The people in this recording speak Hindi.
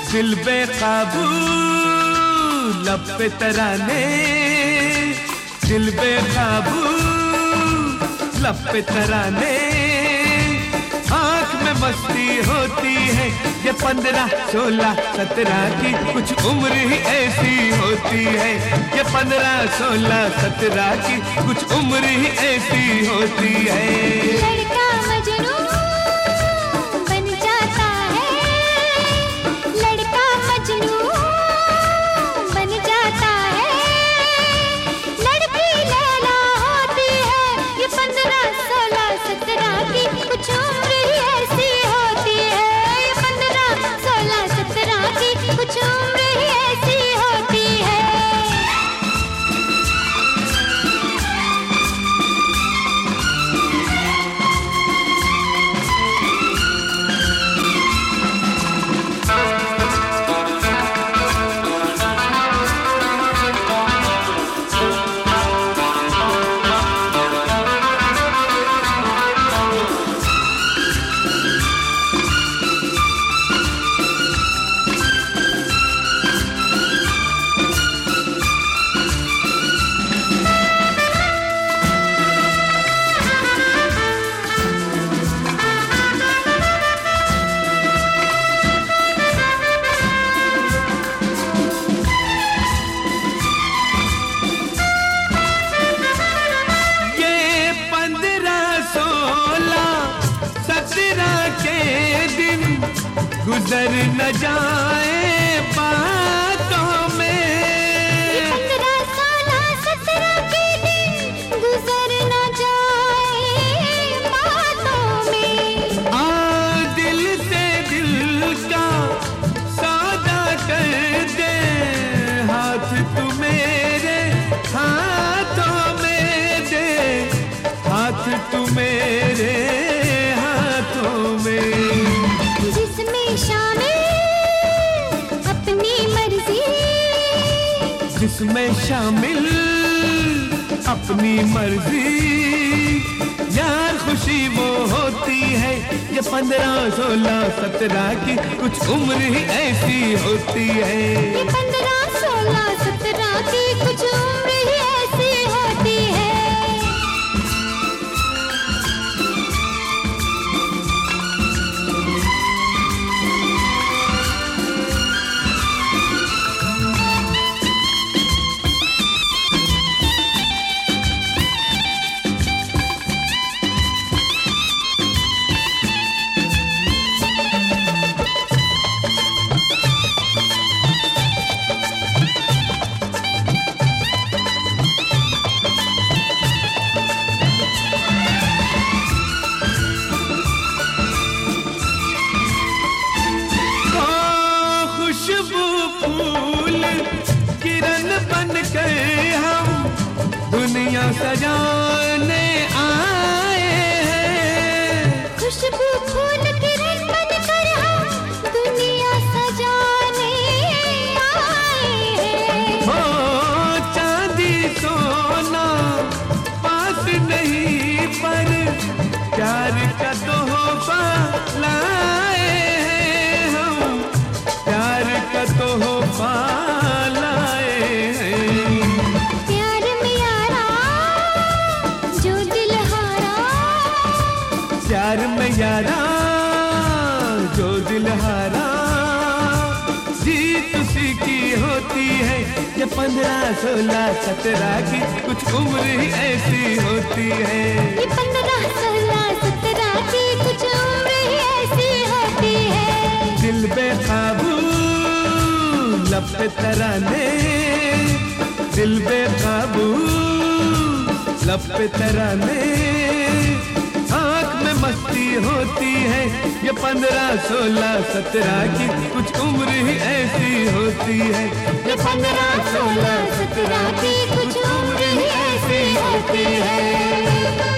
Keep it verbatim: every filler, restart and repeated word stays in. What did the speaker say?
दिल बेकाबू लब पे तराने, दिल बेकाबू लब पे तराने, आँख में मस्ती होती है ये पंद्रह सोलह सत्रह की, कुछ उम्र ही ऐसी होती है ये पंद्रह सोलह सत्रह की, कुछ उम्र ही ऐसी होती है। लड़का मजनू बन जाता है, लड़का मजनू बन जाता है, लड़की लैला होती है ये पंद्रह सोलह सत्रह की, कुछ उम्र ही ऐसी होती है ये पंद्रह सोलह सत्रह की, कुछ उम्र ही ऐसी होती है। गुजर न जाए बातों में, ये पंद्रह सोलह सत्रह के दिन गुजर न जाए बातों में, आ दिल से दिल का सौदा कर दे, हाथ तू मेरे हाथों में दे, हाथ तू मेरे हाथों में, जिसमें शामिल अपनी मर्जी, जिसमें शामिल अपनी मर्जी, यार खुशी वो होती है ये पंद्रह सोलह सत्रह की, कुछ उम्र ही ऐसी होती है ये पंद्रह सोलह सत्रह की, कुछ उम्र ही ऐसी होती है। फूल किरण बन कर हम दुनिया सजाने आए हैं, खुशबू फूल किरण बन कर हम दुनिया सजाने आए हैं। ओ चांदी सोना पास नहीं पर प्यार का तोहफा लाए हैं हम, प्यार का तोहफा लाए हैं। प्यार में यारा जो दिल हारा, प्यार में यारा जो दिल हारा, जीत उसी की होती है ये पंद्रह सोलह सत्रह की, कुछ उम्र ही ऐसी होती है ये पंद्रह सोलह सत्रह की, कुछ उम्र ही ऐसी होती है। दिल बेकाबू लब पे तराने, दिल बेकाबू लब पे तराने, आँख में मस्ती होती है ये पंद्रह सोलह सत्रह की, कुछ उम्र ही ऐसी होती है ये पंद्रह सोलह सत्रह की, कुछ उम्र ही ऐसी होती है।